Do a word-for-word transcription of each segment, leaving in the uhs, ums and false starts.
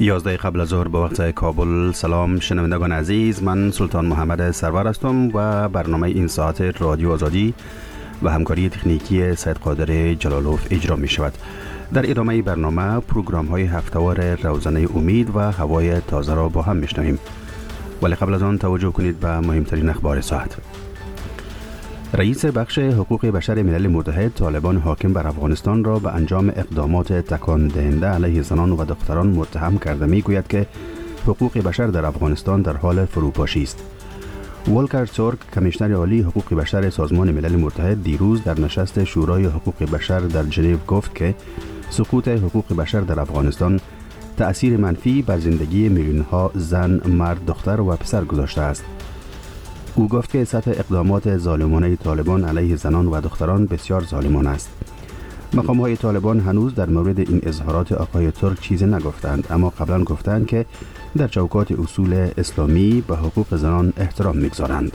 یازده قبل از ظهر به وقت کابل. سلام شنوندگان عزیز، من سلطان محمد سرور هستم و برنامه این ساعت رادیو آزادی و همکاری تکنیکی سید قادر جلالوف اجرا می شود. در ادامه برنامه پروگرام های هفته‌وار روزانه امید و هوای تازه را با هم میشنویم، ولی قبل از آن توجه کنید به مهمترین اخبار ساعت. رئیس بخش حقوق بشر ملل متحد طالبان حاکم بر افغانستان را به انجام اقدامات تکان دهنده علیه زنان و دختران متهم کرده میگوید که حقوق بشر در افغانستان در حال فروپاشی است. ولکر تورک، کمیشنر عالی حقوق بشر سازمان ملل متحد، دیروز در نشست شورای حقوق بشر در ژنو گفت که سقوط حقوق بشر در افغانستان تأثیر منفی بر زندگی میلیون‌ها زن، مرد، دختر و پسر گذاشته است. او گفت که سطح اقدامات ظالمانه طالبان علیه زنان و دختران بسیار ظالمانه است. مقام‌های طالبان هنوز در مورد این اظهارات آقای ترک چیزی نگفتند، اما قبلا گفتند که در چوکات اصول اسلامی به حقوق زنان احترام می‌گذارند.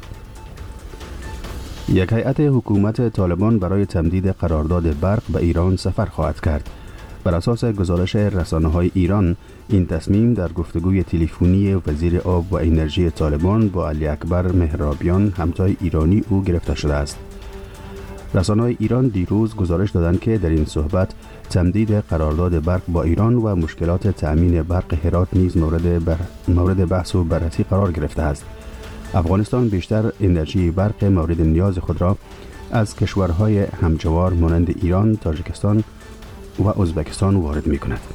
یک هیئت حکومت طالبان برای تمدید قرارداد برق به ایران سفر خواهد کرد. بر اساس گزارش رسانه‌های ایران، این تصمیم در گفتگوی تلفنی وزیر آب و انرژی طالبان با علی اکبر مهرابیان، همتای ایرانی او، گرفته شده است. رسانه‌های ایران دیروز گزارش دادند که در این صحبت تمدید قرارداد برق با ایران و مشکلات تأمین برق هرات نیز مورد بر... مورد بحث و بررسی قرار گرفته است. افغانستان بیشتر انرژی برق مورد نیاز خود را از کشورهای همجوار مانند ایران، تاجیکستان و ازبکستان وارد می کند.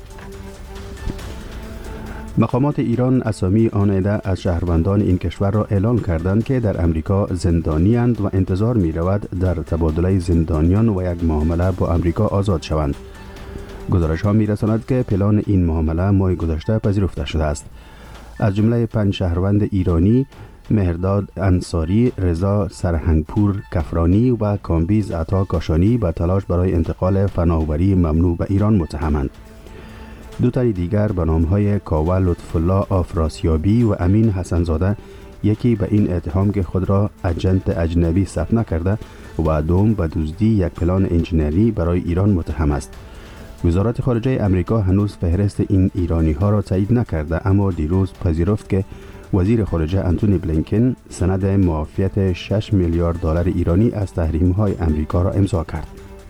مقامات ایران اسامی آن عده از شهروندان این کشور را اعلام کردند که در امریکا زندانی اند و انتظار می رود در تبادله زندانیان و یک معامله با امریکا آزاد شوند. گزارش ها می رساند که پلان این معامله ماه گذشته پذیرفته شده است. از جمله پنج شهروند ایرانی، مهرداد انصاری، رضا سرهنگپور کفرانی و کامبیز عطا کاشانی به تلاش برای انتقال فناوری ممنوع به ایران متهمند. دو تن دیگر به نام‌های کاوه لطف‌الله آفراسیابی و امین حسنزاده، یکی به این اتهام که خود را اجنت اجنبی ثبت نکرده و دوم به دزدی یک پلان انجینری برای ایران متهم است. وزارت خارجه امریکا هنوز فهرست این ایرانی‌ها را تایید نکرده، اما دیروز پذیرفت که وزیر خارجه انتونی بلینکن سند معافیت شش میلیارد دلار ایرانی از تحریم‌های امریکا را امضا کرد.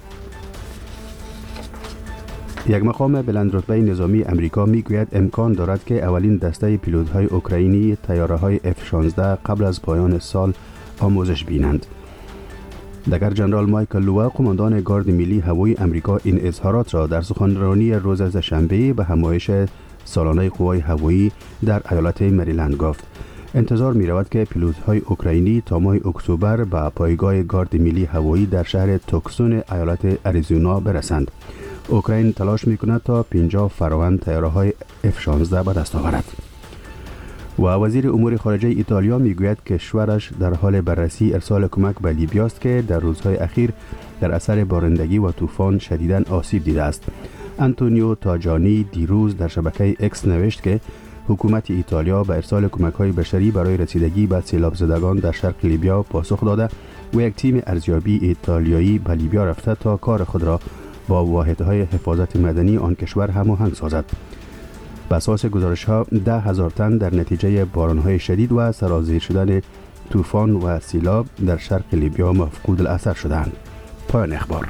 یک مقام بلندرتبه نظامی امریکا میگوید امکان دارد که اولین دسته پیلوت‌های اوکراینی طیاره‌های اف شانزده قبل از پایان سال آموزش بینند. دگر جنرال مایکل لوا، قماندان گارد ملی هوایی امریکا، این اظهارات را در سخنرانی روز شنبه به همایش سالانه قوای هوایی در ایالت مریلند گفت. انتظار می رود که پیلوت‌های اوکراینی تا ماه اکتبر به پایگاه گارد ملی هوایی در شهر توکسون ایالت اریزونا برسند. اوکراین تلاش می کند تا پنجاه فراوان طیاره‌های اف شانزده به دست آورد. و وزیر امور خارجه ایتالیا می گوید که کشورش در حال بررسی ارسال کمک به لیبیا است که در روزهای اخیر در اثر بارندگی و طوفان شدیداً آسیب دیده است. انتونیو تاجانی دیروز در شبکه اکس نوشت که حکومت ایتالیا به ارسال کمک‌های بشری برای رسیدگی به سیلاب زدگان در شرق لیبیا پاسخ داده و یک تیم ارزیابی ایتالیایی به لیبیا رفته تا کار خود را با واحدهای حفاظت مدنی آن کشور هماهنگ سازد. بر اساس گزارش‌ها ده هزار تن در نتیجه باران‌های شدید و سرازیر شدن طوفان و سیلاب در شرق لیبیا مفقود الاثر شدند. پایان اخبار.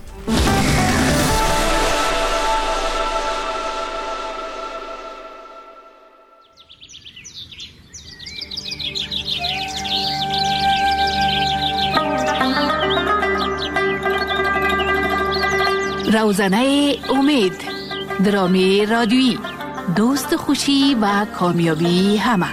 روزانه امید، درامی رادیویی، دوست خوشی و کامیابی همه.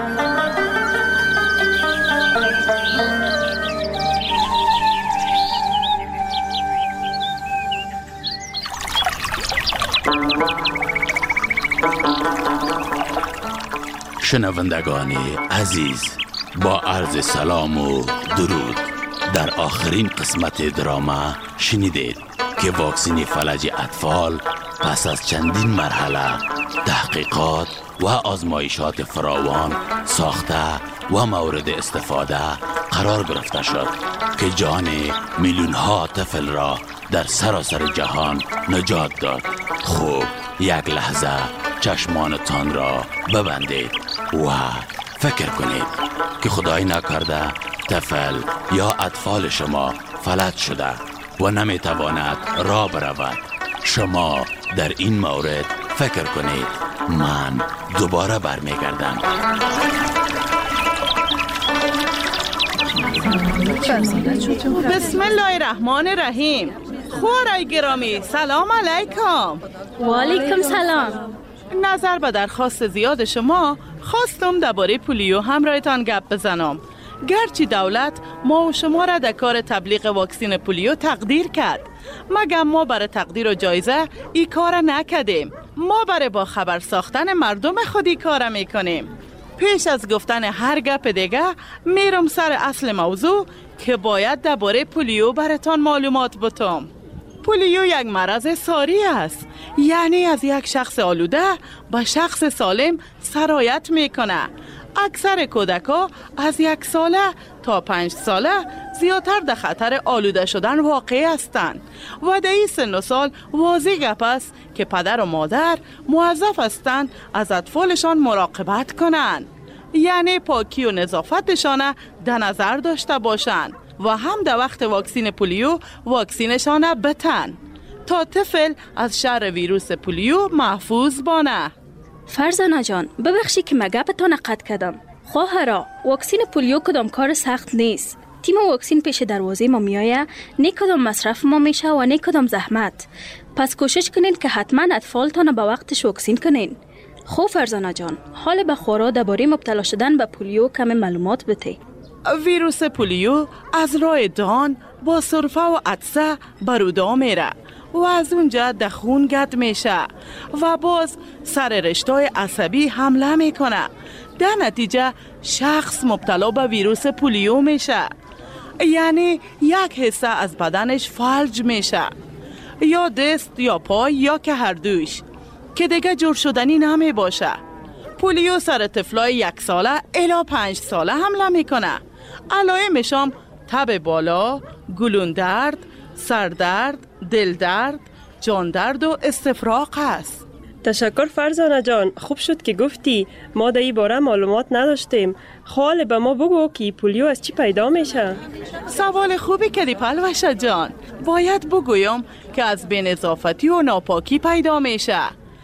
شنوندگان عزیز، با عرض سلام و درود، در آخرین قسمت دراما شنیدید که واکسن فلج اطفال پس از چندین مرحله تحقیقات و آزمایشات فراوان ساخته و مورد استفاده قرار گرفته شد که جان میلیون ها طفل را در سراسر جهان نجات داد. خوب، یک لحظه چشمانتان را ببندید و فکر کنید که خدای نکرده طفل یا اطفال شما فلج شده و نمیتواند راه برود. شما در این مورد فکر کنید. من دوباره برمیگردم. بسم الله الرحمن الرحیم. خوارای گرامی، سلام علیکم. و علیکم سلام. نظر به درخواست زیاد شما خواستم درباره پولیو همراهتان گپ بزنم. گرچه دولت ما و شما را در کار تبلیغ واکسین پولیو تقدیر کرد، مگر ما برای تقدیر و جایزه ای کار نکردیم. ما برای با خبر ساختن مردم خودی کار میکنیم. پیش از گفتن هر گپ دیگه میرم سر اصل موضوع که باید درباره پولیو براتان معلومات بتم. پولیو یک مرض ساری است، یعنی از یک شخص آلوده به شخص سالم سرایت میکنه. اکثر کودک‌ها از یک ساله تا پنج ساله زیادتر در خطر آلوده شدن واقع هستند و در این سن و سال واضح گپ است که پدر و مادر موظف هستند از اطفالشان مراقبت کنند، یعنی پاکی و نظافتشان در نظر داشته باشند و هم در وقت واکسین پولیو واکسینشان بتن تا طفل از شر ویروس پولیو محفوظ بانه. فرزانه جان، ببخشی که مگپتان قطع کردم. خواهرا، واکسین پولیو کدام کار سخت نیست. تیم واکسین پیش دروازه ما میایه، نه کدام مصرف ما میشه و نه کدام زحمت. پس کوشش کنین که حتما اطفالتان به وقتش واکسین کنین. خب فرزانه جان، حال به خورا درباره مبتلا شدن به پولیو کم معلومات بده. ویروس پولیو از راه دهان با سرفه و عطسه برودا میره و از اونجا در خون گرد میشه و باز سر رشته‌های عصبی حمله میکنه. در نتیجه شخص مبتلا به ویروس پولیو میشه، یعنی یک حصه از بدنش فلج میشه، یا دست یا پای یا که هر دوش، که دیگه جور شدنی نمی باشه. پولیو سر طفلای یک ساله الی پنج ساله حمله میکنه. علائمش هم تب بالا، گلون درد، سردرد، دل درد، جان درد و استفراغ است. تشکر فرزانه جان، خوب شد که گفتی. ما در این باره معلومات نداشتیم. حال به ما بگو که پولیو از چی پیدا میشه؟ سوال خوبی کردی پلوشه جان. باید بگویم که از بی‌نظافتی و ناپاکی پیدا میشه.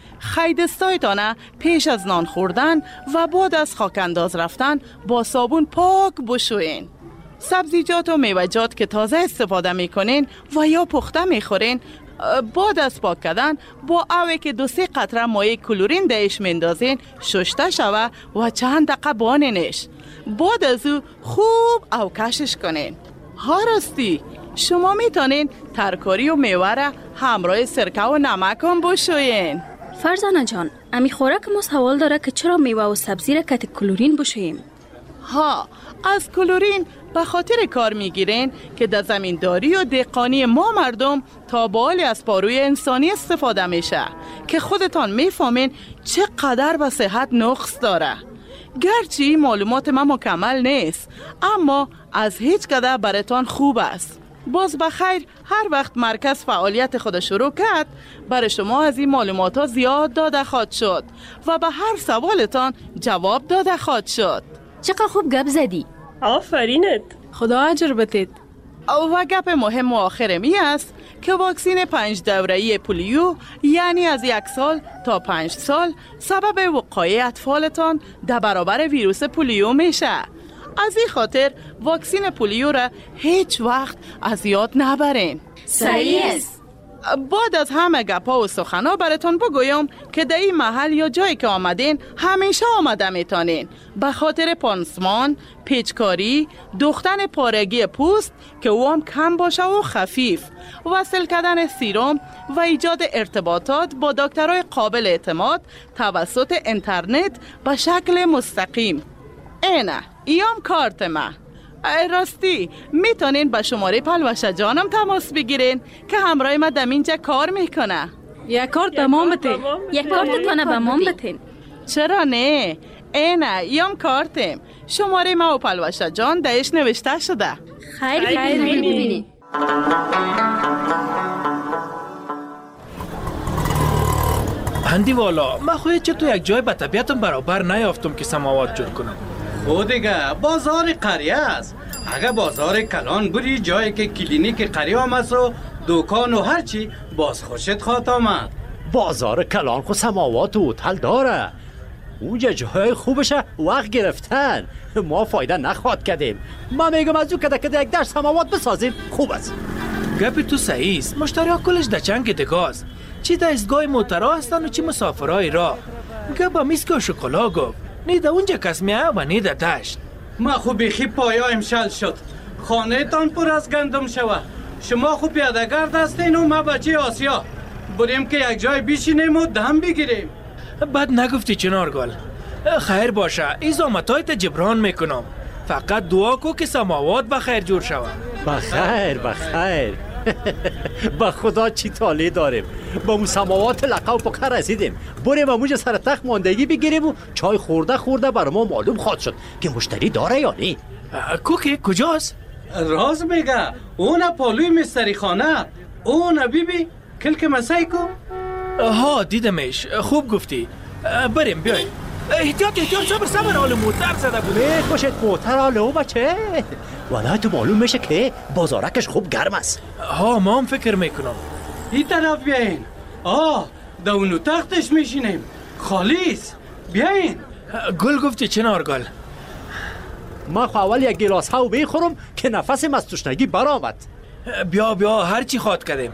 خیدستایتانه پیش از نان خوردن و بعد از خاکانداز رفتن با صابون پاک بشوین. سبزیجات و میوه‌جات که تازه استفاده میکنین و یا پخته میخورین، بعد از پاک کردن با اوی که دو سه قطره مایع کلورین دهش مندازین شسته شوه و چند دقیقه بانینش. بعد از او خوب اوکشش کنین. ها راستی شما میتونین ترکاری و میوه را همراه سرکه و نمک هم بشوین. فرزانه جان، امی خوراک ما سوال داره که چرا میوه و سبزی را کت کلورین بشویم؟ ها، از کلورین به خاطر کار میگیرین که در زمینداری و دهقانی ما مردم تا بالی از پاروی انسانی استفاده میشه که خودتان میفهمین چقدر به صحت نقص داره. گرچه معلومات ما مکمل نیست، اما از هیچ قدر براتان خوب است. باز بخیر هر وقت مرکز فعالیت خود شروع کرد، برای شما از این معلومات ها زیاد داده خواهد شد و به هر سوالتان جواب داده خواهد شد. چقدر خوب گپ زدی. آفرینت. خدا اجر بدید. و گپ مهم و آخر می است که واکسین پنج دوره‌ای پولیو، یعنی از یک سال تا پنج سال، سبب وقایع اطفالتان در برابر ویروس پولیو میشه. از این خاطر واکسین پولیو را هیچ وقت از یاد نبرین. صحیح است. بعد از همه گپا و سخنا براتون بگویم که در این محل یا جایی که آمدین همیشه آمده میتونین به خاطر پانسمان، پیچکاری، دوختن پارگی پوست که او هم کم باشه و خفیف، وصل کردن سیروم و ایجاد ارتباطات با دکترای قابل اعتماد توسط اینترنت به شکل مستقیم. اینه ایام کارت ما. راستی میتونین به شماره پلوشه جانم تماس بگیرین که همراه ما دمینجا کار میکنه. یک کارت به ما بتین. یک کارت تانه به ما بتین. چرا نه؟ اینه ایام کارتم. شماره ما و پلوشه جان دهش نوشته شده. خیلی خیلی ببینید. هندی والا من خواهید چه تو یک جای به طبیعتم برابر نیافتم که سماوات جور کنم. خود دیگه بازار قریه است. اگه بازار کلان بری جایی که کلینیک قریه هم است و دکان و هرچی باز خوشت خواهد آمد. بازار کلان خو سماوات و هتل داره. اونجا جای خوبشه وقت گرفتن. ما فایده نخواد کردیم. ما میگم از او کده کده یک در سماوات بسازیم خوب است. گپی تو صحیح است. مشتری ها کلش در چنگ دگاست. چی دستگاه موترها هستن و چی مسافرهای را. گپ میسک و شکلا گفت. نی در اونجا کس میه و نی در دشت. ما خوب بیخی پایا امشل شد. خانه تان پر از گندم شود. شما خوب پیاده‌گرد هستین و ما بچه آسیا. بریم که یک جای بیشینیم و دم بگیریم. بد نگفتی چنارگل. خیر باشه ای زامتایت جبران میکنم. فقط دعا کو که سماوات بخیر جور شود. بخیر بخیر. با خدا چی تالی داریم. با اون سماوات لقب پکر رسیدیم. بریم اموج سر تخت ماندگی بگیریم و چای خورده خورده بر ما معلوم خواهد شد که مشتری داره یا نی. کوکی کجاست؟ راز میگه اون پالوی مستری خانه. اون بیبی کلک مسای کو. ها دیدمش. خوب گفتی. بریم بیای. احتیاط احتیاط صبر صبر حال موتر زده بوده. خوشت موتر حاله او بچه. ولی تو معلوم میشه که بازارکش خوب گرم است. ها ما هم فکر میکنم. این طرف بیاین. آه دونو تختش میشینیم. خالیس بیاین. گل گفتی چنار گل. ما خو اول یک گلاس هاو بخورم که نفسم از تشنگی برآمد. بیا بیا هر چی خواد کردیم.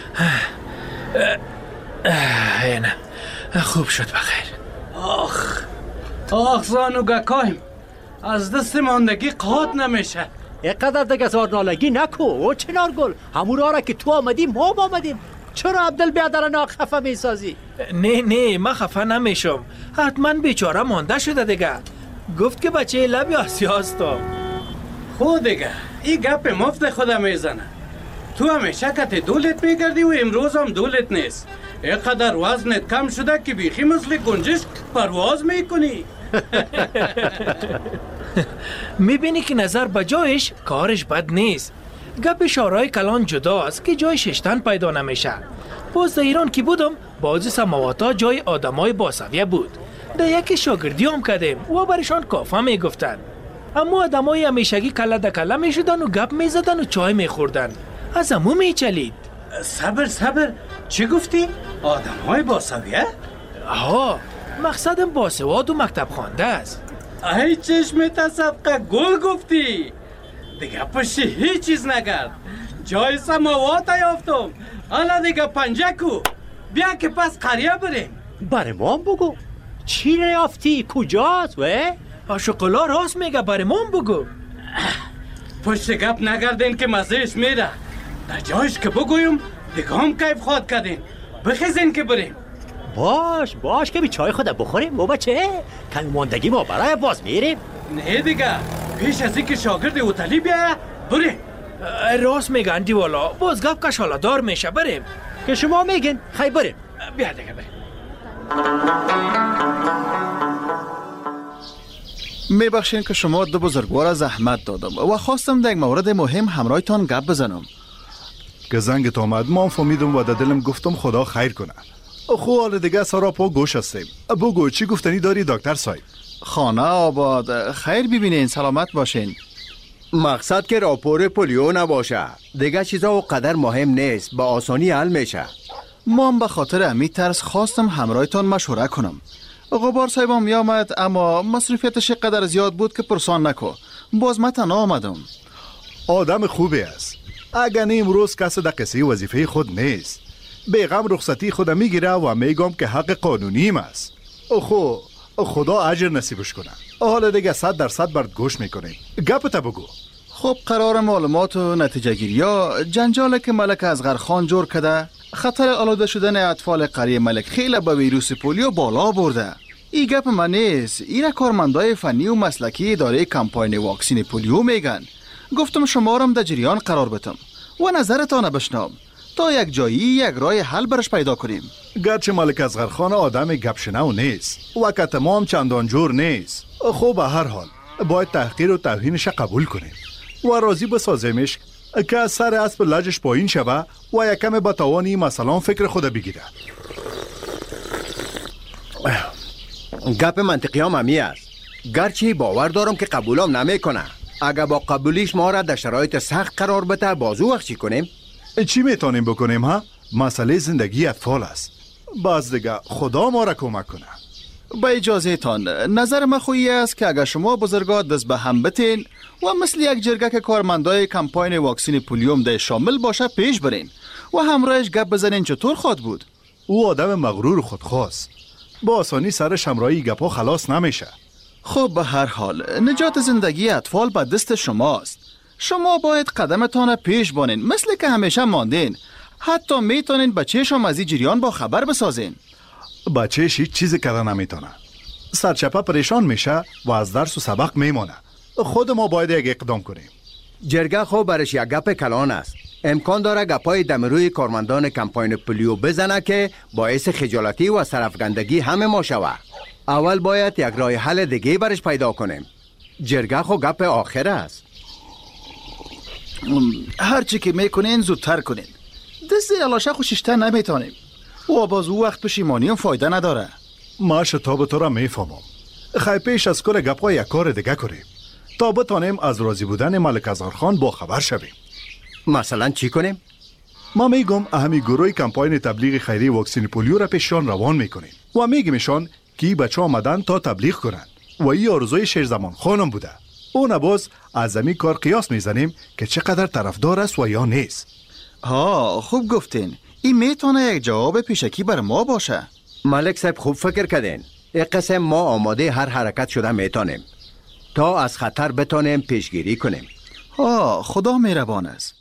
نه خوب شد بخیر. آخ آخ زانو گکایم از دست ماندگی قاد نمیشه. اینقدر دیگه زارنالگی نکو او چنار گل. همون را که تو آمدیم ما آمدیم. چرا عبدال بیادر ناک خفه میسازی؟ نه نه من خفه نمیشم. حتما بیچاره مانده شده دیگه. گفت که بچه لبی آسیاست. خود دیگه این گپ مفت خودم میزنه. تو همیشه کت دولت میگردی و امروز هم دولت نیست. اینقدر وزنت کم شده که بیخی مثل گنجش پرواز میکنی. میبینی که نظر بجایش کارش بد نیست. گپ شارای کلان جداست که جای ششتن پیدا نمیشه. باز در ایران که بودم بعضی سماواتا جای آدمای باسویه بود. در یکی شاگردی هم کردیم و برشان کافه میگفتن. اما آدمای همیشگی کله در کله میشدن و گپ میزدن و چای میخوردن. از امو میچلید. صبر صبر چی گفتی؟ آدم های باسویه؟ آها مقصدم باسواد و مکتب خوانده است. ای چشمت صدقه گل گفتی. دیگه پشتی هیچ چیز نگرد. جای سماوات یافتم. حالا دیگه پنجه کو. بیا که پس قریه بریم. بره ما بگو چی نیافتی؟ کجاست و؟ شکلا راست میگه بره ما بگو. پشت گپ نگردین که مزهش میره. در جایش که بگویم دیگه هم کیف خواهد کردین. بخیزین که بریم. باش باش که بی چای خود بخوریم و بچه کمی ماندگی ما برای باز میریم. نه دیگه پیش از این که شاگرد اوتلی بیا بریم. راست میگه اندی والا باز گپ کش حالا دار میشه. بریم که شما میگین خیلی بریم. بیا دیگه بریم. میبخشین که شما دو بزرگوار زحمت دادم و خواستم در یک مورد مهم همراهتان گپ بزنم. که زنگت آمد ما فهمیدم و در دلم گفتم خدا خیر کنه. خو حال دیگه سارا پا گوش هستیم. بگو چی گفتنی داری دکتر صاحب؟ خانه آباد. خیر ببینین سلامت باشین. مقصد که راپور پولیو نباشه. دیگه چیزا و قدر مهم نیست. با آسانی حل میشه. ما هم به خاطر امی ترس خواستم همراهتان مشوره کنم. غبار صاحبم میامد اما مصرفیتش قدر زیاد بود که پرسان نکو. باز من تنها آمدم. آدم خوبی است. اگر امروز کس در قصه وظیفه خود نیست. بیغم رخصتی خود میگیره و میگم که حق قانونیم است. خو خدا اجر نصیبش کنه. حالا دیگه صد درصد برد گوش میکنیم. گپت بگو. خب قرار معلومات و نتیجه گیری ها جنجال که ملک اصغر خان جور کرده خطر آلوده شدن اطفال قریه ملک خیلی به ویروس پولیو بالا برده. این گپ من نیست. این کارمندای فنی و مسلکی اداره کمپاین واکسین پولیو میگن. گفتم شما رم در جریان قرار بتم و نظرتان بشنوم تا یک جایی یک راه حل برش پیدا کنیم. گرچه ملک اصغر خان آدم گپشنو نیست و که تمام چندان جور نیست. خب به هر حال باید تحقیر و توهینش قبول کنیم و راضی بسازیمش که از سر اسب لجش پایین شوه و یکم به توانی مثلا فکر خود بگیره. گپ منطقی هم همی است. گرچه باور دارم که قبولم نمیکنه. اگر با قبولیش ما را در شرایط سخت قرار بده بازو وقت چی کنیم؟ چی میتونیم بکنیم ها؟ مسئله زندگی اطفال است. باز دیگه خدا ما را کمک کنه. با اجازه تان نظر من خویی است که اگر شما بزرگا دست به هم بتین و مثل یک جرگه که کارمندای کمپاین واکسین پولیوم ده شامل باشه پیش برین و همراهش گپ بزنین چطور خواد بود. او آدم مغرور و خودخواست. با آسانی سر شمرایی گپا خلاص نمیشه. خب به هر حال نجات زندگی اطفال به دست شماست. شما باید قدمتان پیش بانین مثل که همیشه ماندین. حتی میتونین بچه‌شم از این جریان با خبر بسازین. بچه‌ش هیچ چیزی کردن نمیتونه. سرچپه پریشان میشه و از درس و سبق میمونه. خود ما باید یک اقدام کنیم. جرگه خوب برش یک گپ کلان است. امکان داره گپای دمروی کارمندان کمپاین پولیو بزنه که باعث خجالتی و سرفگندگی همه ما شود. اول باید یک راه حل دیگه برش پیدا کنیم. جرگه خو گپ آخر است. هرچی که میکنین زودتر کنین. دست علاشه خوششتر نمیتونیم و باز او وقت پشیمانی هم فایده نداره. ما شتاب تو را میفهمم. خیلی پیش از کل گپا یک کار دیگه کنیم تا بتانیم از راضی بودن ملک ازغرخان با خبر شویم. مثلا چی کنیم؟ ما میگم اهمی گروه کمپاین تبلیغ خیری واکسین پولیو را پیششان روان میکنیم و میگیمشان که بچه آمدن تا تبلیغ کنند و این آرزوی شیرزمان خانم بوده. اون باز از زمین کار قیاس میزنیم که چقدر طرفدار است و یا نیست. ها خوب گفتین. این میتونه یک جواب پیشکی بر ما باشه. ملک صاحب خوب فکر کردین. یک قسم ما آماده هر حرکت شده میتونیم تا از خطر بتونیم پیشگیری کنیم. ها خدا مهربان است.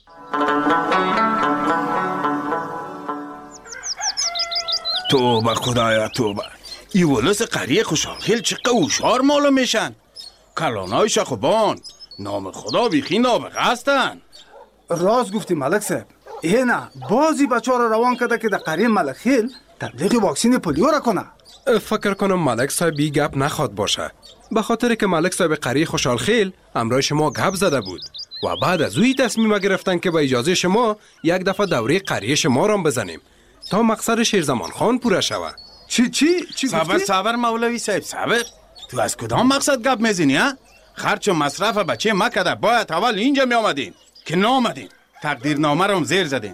توبه خدایا توبه. ای ولس قریه خوشحال چه قوشار معلوم میشن. کلانای شخوبان نام خدا بیخی نابغه هستن. راست گفتی ملک صاحب. اینا بازی بچه را روان کرده که در قریه ملک خیل تبلیغ واکسین پولیو را کنه. فکر کنم ملک صاحب بی گپ نخواد باشه، به خاطر که ملک صاحب قریه خوشحال خیل امرای شما گپ زده بود و بعد از اوی تصمیم گرفتن که با اجازه شما یک دفعه دوره قریه شما را بزنیم تا مقصد شیرزمان خان پوره شود. چی چی چی صبر صبر مولوی صاحب صبر. تو از کدام مقصد گپ میزنی ها؟ خرچ و مصرف بچه ما کده باید اول اینجا می آمدین که نامدین. تقدیرنامه رو زیر زدین.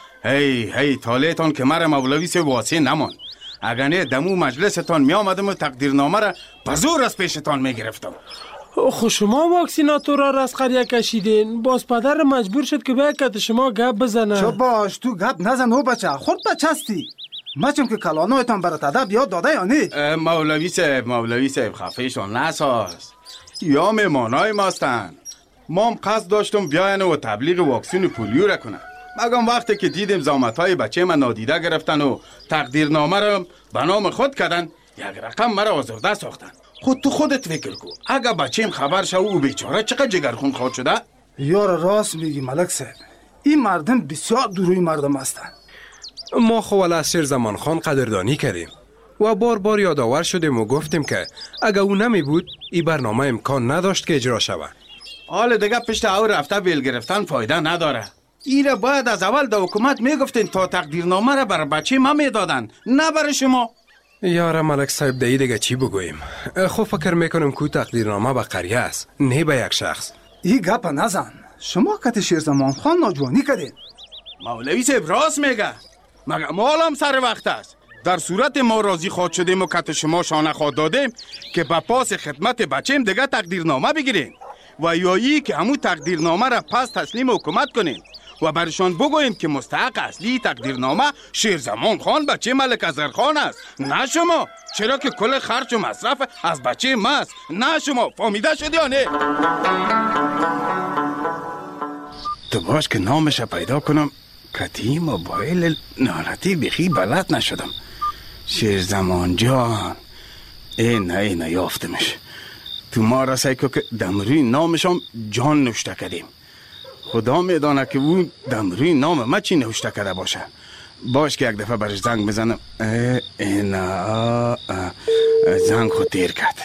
هی هی تالیتان که مرا مولوی صاحب واسه نمان. اگر نه دمو مجلستان می آمدم و تقدیرنامه را بزور از پیشتان می گرفتم. خو شما واکسیناتور را از قریه کشیدین، باز پدر مجبور شد که باید که شما گپ بزنه. چو باش تو گپ نزن او بچه، خود بچه هستی. مچم که کلانویتان برات ادب یاد داده یا نه؟ مولوی صاحب مولوی صاحب خفهشان نساز. یا مهمانای ماستن. ما هم قصد داشتم بیاین و تبلیغ واکسین پولیو را کنن. مگم وقتی که دیدیم زحمت‌های بچه من نادیده گرفتن و تقدیرنامه را به نام خود کردن، یک رقم مرا آزرده ساختن. خود تو خودت فکر کو. اگه بچه‌م خبر شو او بیچاره چقدر جگرخون خواهد شده؟ یار راست میگی ملک صاحب. این مردم بسیار دوروی مردم هستن. ما خو از شیرزمان خان قدردانی کردیم و بار بار یادآور شدیم و گفتیم که اگه او نمی بود این برنامه امکان نداشت که اجرا شود. حال دیگه پشت او رفته بیل گرفتن فایده نداره. ایره باید از اول در حکومت میگفتین تا تقدیرنامه را بر بچه ما میدادن، نه برای شما. یاره ملک صاحب دی دیگه چی بگویم؟ خب فکر میکنم که تقدیرنامه به قریه است، نه به یک شخص. این گپ نزن. شما کت شیرزمان خان ناجوانی کردین. مولوی صاحب راست میگه. مگه ما هم سر وقت است. در صورت ما راضی خواد شدیم و کت شما شانه خواد دادیم که به پاس خدمت بچه‌م دیگه تقدیرنامه بگیرین و یایی که همون تقدیرنامه را پس تسلیم حکومت کنین و برشان بگوییم که مستحق اصلی تقدیرنامه شیرزمان خان بچه ملک ازغرخان است، نه شما. چرا که کل خرچ و مصرف از بچه ماست، نه شما. فهمیده شدی یا نه؟ تو باش که نامش پیدا کنم کتی موبایل نالتی بخی بلد نشدم. شیرزمان جان این نه نه یافتمش. تو ما را سعی که دمروی نامشم جان نوشته کردیم. خدا میدانه که اون دمروی نام ما چی نوشته کرده باشه. باش که یک دفعه برش زنگ بزنم. اینا زنگ خود تیر کرد.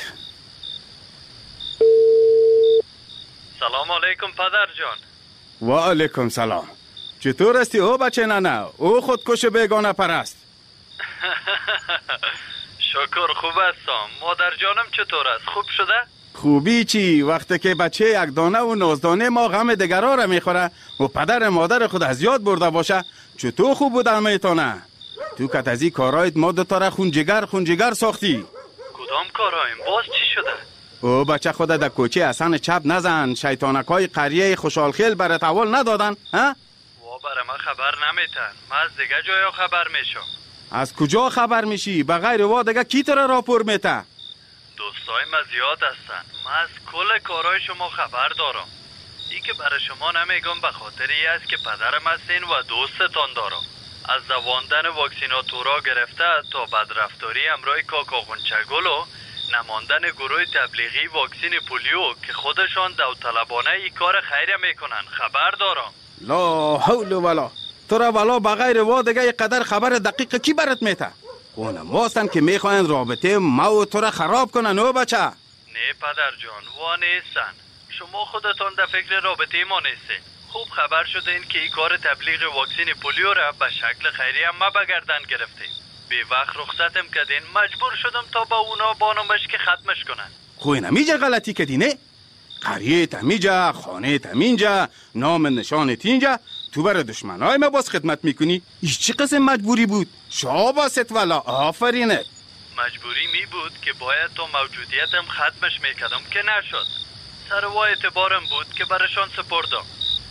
سلام علیکم پدر جان. و علیکم سلام. چطور هستی او بچه ننه؟ او خودکش بیگانه پرست. شکر خوب هستم. مادر جانم چطور است؟ خوب شده؟ خوبی چی؟ وقتی که بچه یک دانه و نازدانه ما غم دگرها را میخوره و پدر مادر خود از یاد برده باشه، چطور خوب بودن میتونه؟ تو کت از این کارایت ما دوتا را خونجگر خونجگر ساختی. کدام کارایم؟ باز چی شده؟ او بچه خود در کوچه اصلا چپ نزن. شیطانکای قریه خوشحالخیل برات اول ندادن ها؟ وا برای من خبر نمیتن. من از دیگه جایا خبر میشم. از کجا خبر میشی؟ بغیر وا دیگه کی تو را راپور میته؟ دوستای من زیاد هستن. من از کل کارهای شما خبر دارم. ای که برای شما نمیگم به خاطر ای است که پدرم هستین و دوستتان دارم. از زواندن واکسیناتورا گرفته تا بدرفتاری امرای کاکا غنچگل و نماندن گروه تبلیغی واکسین پولیو که خودشان داوطلبانه ای کار خیریه میکنن خبر دارم. لا حول ولا تو را والا بغیر وا دیگه یک قدر خبر دقیق کی برات میته؟ اونم واستن که میخواین رابطه ما و تو را خراب کنن او بچه. نه پدر جان وا نیستن. شما خودتان در فکر رابطه ما نیستین. خوب خبر شده این که این کار تبلیغ واکسین پولیو را به شکل خیریه ما بگردن گرفتیم. بی وقت رخصتم کردین مجبور شدم تا با اونا بانمش که ختمش کنن. خوی نمیجا غلطی کردی نه؟ قریه تمیجا، خانه تمینجا، نام نشانت اینجا، تو برای دشمنای ما باز خدمت میکنی؟ ایش چی قسم مجبوری بود؟ شاباست والا آفرینت. مجبوری می بود که باید تا موجودیتم ختمش میکردم که نشد. سر و اعتبارم بود که برشان سپردم.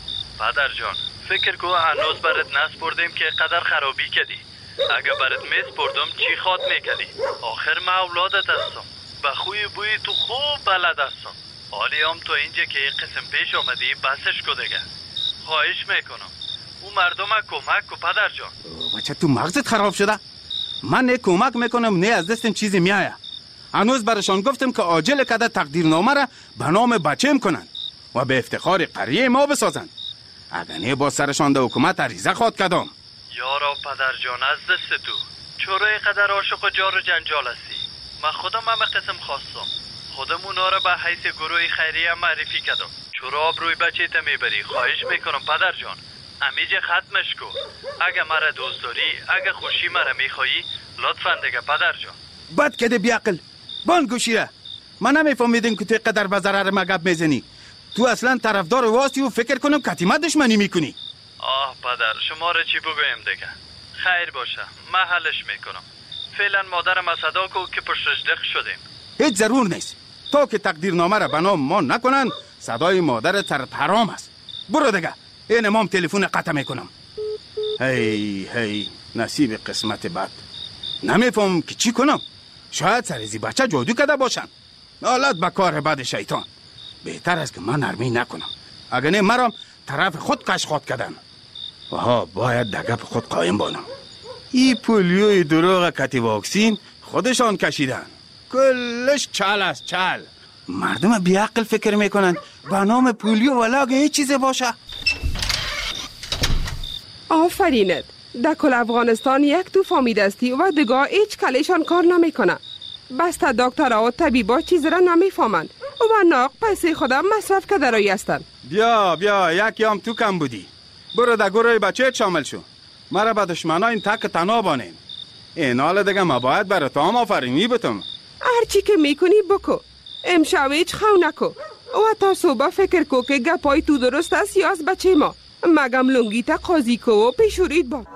پدر جان فکر کو هنوز برات نسپردیم که قدر خرابی کردی. اگه برات میسپردم چی خواد میکردی؟ آخر من اولادت هستم. به خوی بوی تو خوب بلد هستم. حالی هم تو اینجا که یک قسم پیش آمدی بسش کو دیگه. خواهش میکنم اون مردم کمک کو پدر جان. بچه تو مغزت خراب شده؟ من نه کمک میکنم نه از دستم چیزی میایه. هنوز برشان گفتم که عاجل کده تقدیرنامه را به نام بچم کنن و به افتخار قریه ما بسازن. اگر نه با سرشان ده حکومت عریضه خواد کدام. یارا پدر جان از دست تو چرا اینقدر عاشق و جار و جنجال هستی؟ من خودم همه قسم خواستم. خودم اونا را به حیث گروه خیریه معرفی کردم. چرا آبروی بچه تا میبری؟ خواهش میکنم پدر جان امیجه ختمش کو. اگه مرا دوست داری، اگه خوشی مرا میخوایی، لطفا دیگه پدر جان. بد کده بیعقل بان گوشیره. من نمیفهمیدم که تو قدر به ضرر مگب میزنی. تو اصلا طرفدار واسطی و فکر کنم کتیمت دشمنی میکنی. آه پدر شما را چی بگویم دیگه؟ خیر باشه من حلش میکنم. فعلا مادرم از صدا کو که پشتش دق شدیم. هیچ ضرور نیست. تا که تقدیرنامه را به نام ما نکنن صدای مادر ترت حرام است. برو دیگه این امام تلفن قطع میکنم. هی هی نصیب قسمت بد. نمیفهم که چی کنم. شاید سرزی بچه جادو کده باشن. نالت به کار بد شیطان. بهتر است که من نرمی نکنم. اگر نه مرام طرف خود کش خود کردن. آها باید دگپ خود قایم بانم. ای پولیوی دروغ کتی واکسین خودشان کشیدن. کلش چل است چل. مردم بیعقل فکر میکنن به نام پولیو ولاگه هیچ چیزی باشه. آفرینت. در کل افغانستان یک تو فامیدستی و دگاه هیچ کلیشان کار نمیکنه. بس تا دکترها و طبیبا چیز را نمیفهمند و ناق پیسه خودم مصرف که درایی هستند. بیا بیا یکی هم تو کم بودی. برو در گروه بچه شامل شو. مرا به دشمنا این تک تنها بانین. این حال دیگه ما باید برای تو هم آفرینی بتم. هرچی که میکنی بکو. امشب هیچ خو نکو و تا صبح فکر کو که گپای تو درست است یا از بچه ما. مگم لنگی تا قاضی کو و پیشورید با.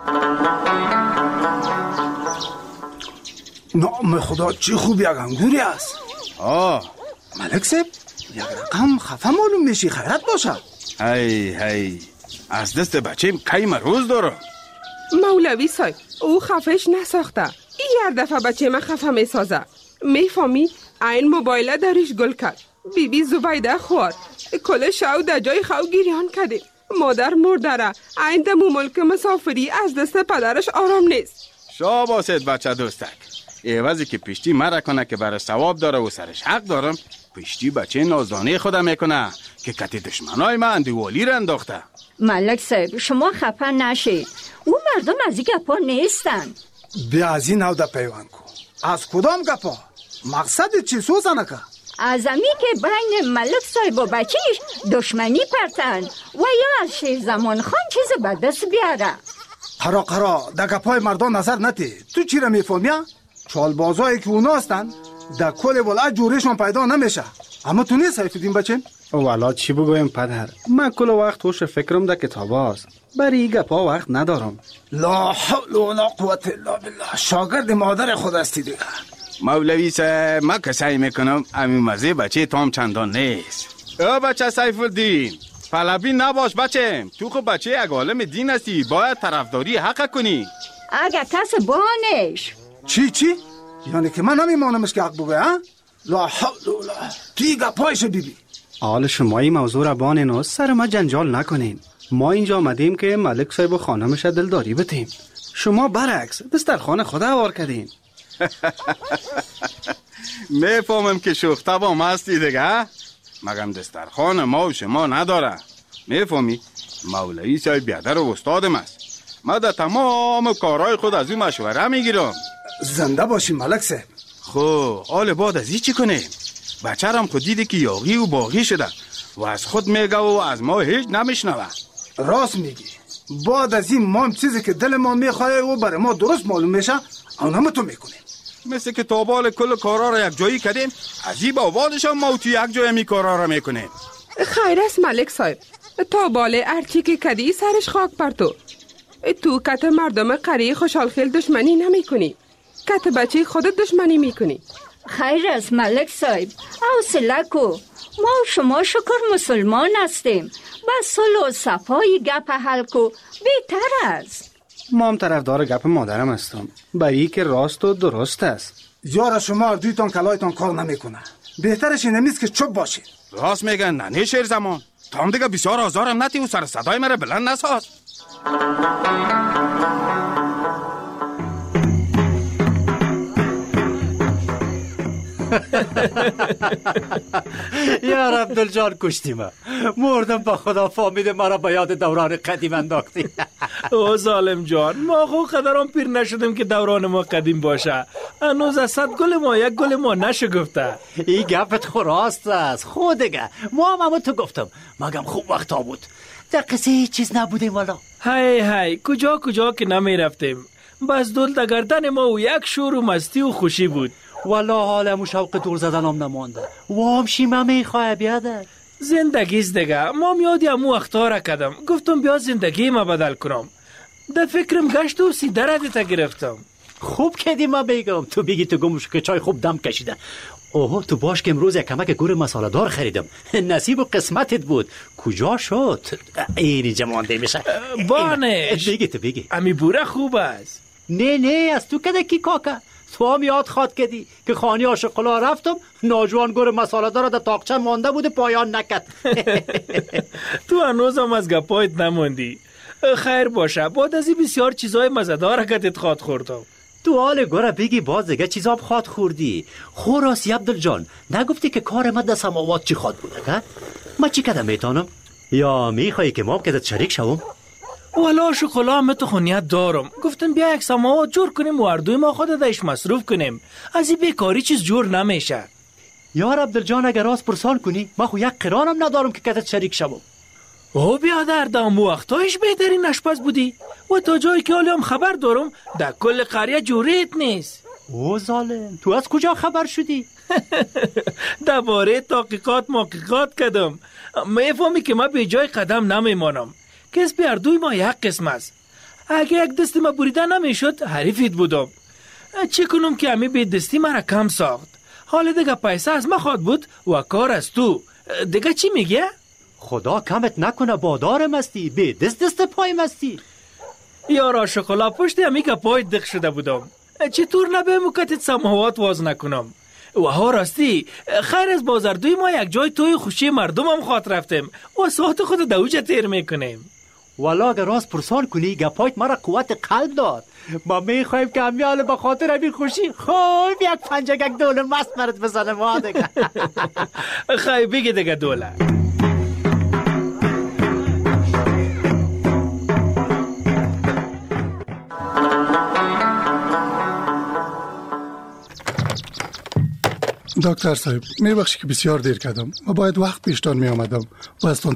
نام خدا چی خوب یک انگوری است. آه ملک صاحب یک رقم خفه معلوم میشی خیرت باشه. هی هی از دست بچه کیم روز دارم. مولوی صاحب او خفش نساخته. این هر دفعه بچه من خفه میسازه. میفهمی این موبایل درش گل کرد. بی بی زبیده خواد. کل شو در جای خو گیریان کرده. مادر مردره. این دمو ملک مسافری از دست پدرش آرام نیست. شاباست بچه دوستک. ایوازی که پشتی مرا کنه که برای ثواب داره و سرش حق دارم، پشتی بچه نازدانه خودم میکنه که کتی دشمنای من اندوالی را انداخته. ملک صاحب شما خفه نشید. او مردم از این گپا نیستن. بیا از این نو دا پیوان کو. از کدام گپا؟ مقصد چی سوزنه که؟ از امی که بین ملک صاحب و بچهش دشمنی پرتن و یا از شیر زمان خان چیز به دست بیاره. قرا قرا دا گپای مردان نظر نتی. تو چی را میفهمی؟ چالبازایی که اونا هستن در کل ولایت جورشون پیدا نمیشه. اما تو نیست سیفالدین بچه؟ والا چی بگویم پدر، من کل وقت هوش فکرم در کتاب هاست، برای گپا وقت ندارم. لا حول ولا قوت الا بالله. شاگرد مادر خود هستی دیگه. مولوی صاحب من که سعی میکنم امین مزه بچه تام چندان نیست. او بچه سیفالدین پلبی نباش بچه، تو خب بچه یک عالم دین هستی، باید طرفداری حق کنی. اگه کس بانش. چی چی؟ یعنی که من نمیمانمش که حق بگه ها؟ لا حول ولا. توی گپایش بیبی. حال شما این موضوع را بانین و سر ما جنجال نکنین. ما اینجا آمدیم که ملک صاحب و خانمش دلداری بتیم. شما برعکس دسترخوان خدا آور کردین. میفهمم که شوخ طبعم هستی دیگه، مگم دسترخوان ما و شما نداره. میفهمی؟ مولوی صاحب بیادر و استادم است. ما در تمام کارهای خود از این مشوره میگیرم. زنده باشی ملک صاحب. خب حال بعد از این چی کنیم؟ بچرم خود دیده که یاغی و باغی شده و از خود میگه و از ما هیچ نمیشنوه. راست میگی. بعد از این ما هم چیزی که دل ما میخواه و برای ما درست معلوم میشه اون هم تو میکنیم. مثل که تابال کل کارا را یک جایی کردیم، از این باوالش هم ما تو یک جای می کارا را میکنیم. خیر است ملک صاحب، تابال ارچی که کدی سرش خاک پر تو. تو کت مردم قریه خوشحال خیل دشمنی نمی کنی، کت بچه خودت دشمنی می کنی. خیر است ملک صاحب، حوصله کو. ما و شما شکر مسلمان هستیم، بس صلح و صفای گپ حل کو بهتر است. ما هم طرفدار گپ مادرم هستم، برای که راست و درست است. یارا شما دویتان کلایتان کار نمیکنه، بهترش این نیست که چوب باشید. راست میگن نه شیر زمان. تا هم دیگه بسیار آزارم نتی و سر صدای مرا بلند نساز. یار عبدالجان کشتی ما، مردم با خدا فامید مرا به یاد دوران قدیم انداختی. او ظالم جان، ما خو قدران پیر نشدیم که دوران ما قدیم باشه. هنوز از صد گل ما یک گل ما نشگفته. این گپت خراست است خودگه. ما هم همون تو گفتم مگم خوب وقتا بود، در قصه هیچ چیز نبودیم والا. هی هی کجا کجا که نمی رفتیم، بس دل در گردن ما و یک شور و مستی و خوشی بود. والا حالم و شوق دور زدنم نمانده، وام شیمه میخواه بیاده. زندگیست دیگه، ما میادی امو اختاره کدم، گفتم بیا زندگی ما بدل کنم. در فکرم گشت و سیده ردیتا گرفتم. خوب کردی ما بگم، تو بگی تو گمش که چای خوب دم کشیده. اوه تو باش که امروز یک کمک گور مساله دار خریدم، نصیب و قسمتت بود. کجا شد؟ اینی جمانده میشه. بانش بگی تو بگی. امی بوره خوب است. نه نه از تو کده کی کاکا، تو هم یاد خواد کدی که خانی عاشقلا رفتم، ناجوان گور مساله دار در تاقچه مانده بود پایان نکد. تو هنوز هم از گپایت نماندی. خیر باشه، بعد از این بسیار چیزای مزدار کتت خواد خوردم. تو حال گوره بگی باز دیگه چیزا خواد خوردی. خوراسی عبدالجان، نگفتی که کار ما در سماوات چی خواد بوده که؟ ما چی کدم میتانم؟ یا میخوایی که ما هم کدت شریک شوم؟ والا شکلا هم تو خونیت دارم، گفتم بیا یک سماوات جور کنیم و اردوی ما خود دایش مصروف کنیم، از این بیکاری چیز جور نمیشه. یار عبدالجان اگر راست پرسان کنی ما خو یک قرانم ندارم که کدت شریک شوم. او بیادر دام وقتایش بهترین آشپز بودی و تا جایی که حالا هم خبر دارم در کل قریه جوریت نیست. او ظالم، تو از کجا خبر شدی؟ درباره تحقیقات محققات کردم، میفهمی که ما به جای قدم نمیمانم. کسب اردوی ما یک قسم است، اگه یک دستی ما بریده نمیشد حریفیت بودم. چه کنم که امی به دستی مرا کم ساخت. حالا دیگه پیسه از ما خواد بود و کار از تو. دیگه چی میگه؟ خدا کمت نکنه بادارم هستی، به دست دست پایم هستی. یارا شکلا پشت امی که پای دق شده بودم، چطور نبه مکتت سماوات واز نکنم. و ها راستی خیر از بازاردوی ما یک جای توی خوشی مردم هم خواد رفتیم و ساعت خود دوجه تیر میکنیم. والا اگر راست پرسان کنی گپایت مرا قوت قلب داد. ما میخوایم که همیال به خاطر همین خوشی خوب یک پنجه یک دوله مست مرد بزنه ما دیگه. خواهی بگی دیگه دوله. دکتر صاحب میبخشی که بسیار دیر کردم، ما باید وقت پیشتان می آمدم و از تان